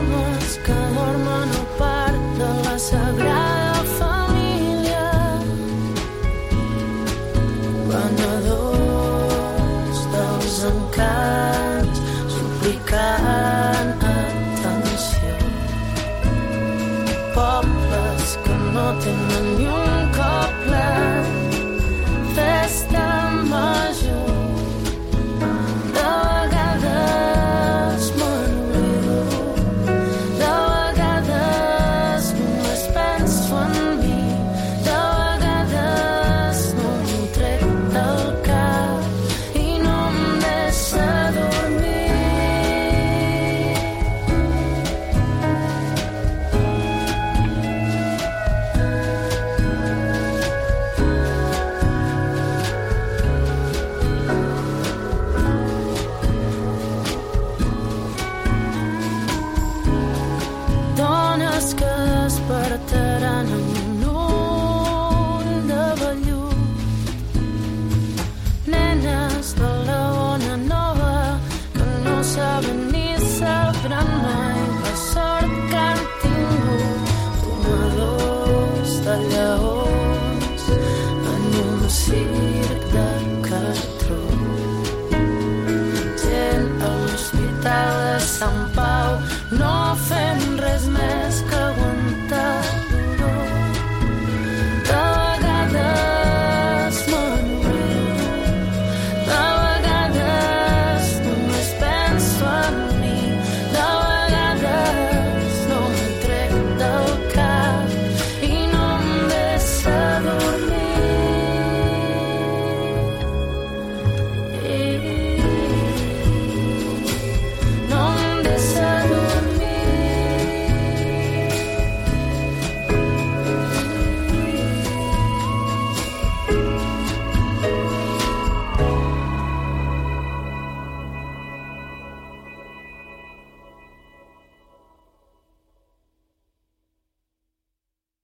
homes que dormen al parc de la Sagrada Família, venedors dels encants suplicant atenció, pobles que no tenen ni un cop ple, festa major. De vegades m'oblido, de vegades només penso en mi, de vegades no m'ho trec del cap i no em deixa dormir. Dones que despertaran amb un ull de vellut, nenes de la bona nova que no saben ni sabran mai la sort que han tingut, domadors de lleons en un circ de cartró, gent a l'Hospital de Sant Pau no fem res més que